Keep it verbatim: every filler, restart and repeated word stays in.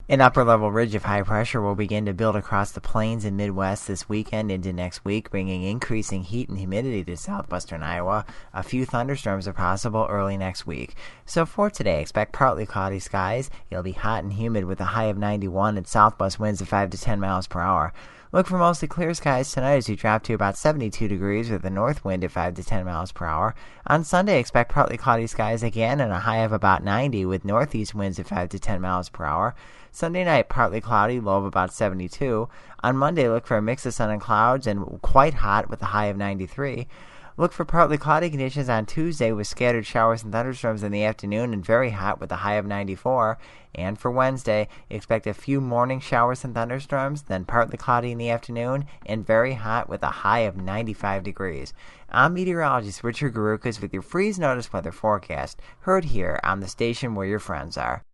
An upper-level ridge of high pressure will begin to build across the plains and Midwest this weekend into next week, bringing increasing heat and humidity to southwestern Iowa. A few thunderstorms are possible early next week. So for today, expect partly cloudy skies. It'll be hot and humid with a high of ninety-one and southwest winds of five to ten miles per hour. Look for mostly clear skies tonight as we drop to about seventy-two degrees with a north wind at five to ten miles per hour. On Sunday, expect partly cloudy skies again and a high of about ninety with northeast winds at five to ten miles per hour. Sunday night, partly cloudy, low of about seventy-two. On Monday, look for a mix of sun and clouds and quite hot with a high of ninety-three. Look for partly cloudy conditions on Tuesday with scattered showers and thunderstorms in the afternoon and very hot with a high of ninety-four. And for Wednesday, expect a few morning showers and thunderstorms, then partly cloudy in the afternoon and very hot with a high of ninety-five degrees. I'm meteorologist Richard Garukas with your freeze notice weather forecast, heard here on the station where your friends are.